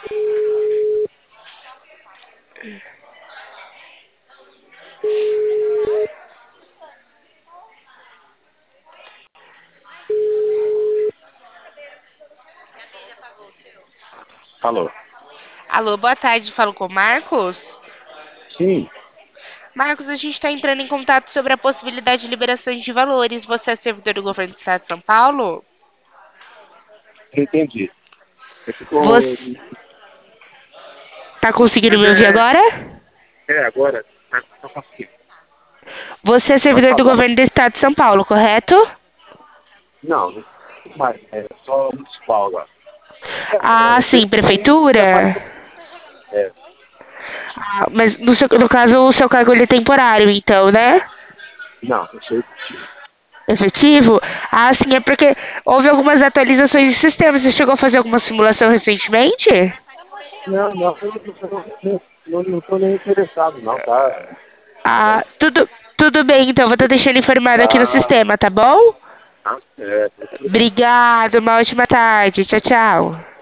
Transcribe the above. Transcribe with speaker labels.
Speaker 1: Alô?
Speaker 2: Alô, boa tarde, falo com o Marcos.
Speaker 1: Sim,
Speaker 2: Marcos, a gente está entrando em contato sobre a possibilidade de liberação de valores. Você é servidor do governo do estado de São Paulo?
Speaker 1: entendi. Você ficou.
Speaker 2: Você está conseguindo
Speaker 1: Mas
Speaker 2: me ouvir agora?
Speaker 1: agora, tá conseguindo.
Speaker 2: Você é
Speaker 1: Pode
Speaker 2: servidor do
Speaker 1: falar.
Speaker 2: governo do estado de São Paulo, correto?
Speaker 1: Não mais, é só municipal agora.
Speaker 2: Ah, sim,
Speaker 1: Já faz.
Speaker 2: prefeitura?
Speaker 1: É,
Speaker 2: Ah, mas no caso, o seu cargo ele é temporário, então, né?
Speaker 1: não, eu sou efetivo.
Speaker 2: Efetivo? Ah, sim, é porque houve algumas atualizações de sistema. Você chegou a fazer alguma simulação recentemente?
Speaker 1: Não, eu não tô nem interessado, não, tá?
Speaker 2: Ah, tudo bem, então. Vou estar deixando informado aqui no
Speaker 1: Tá,
Speaker 2: sistema, tá bom?
Speaker 1: tá certo.
Speaker 2: Obrigado, uma ótima tarde. Tchau, tchau.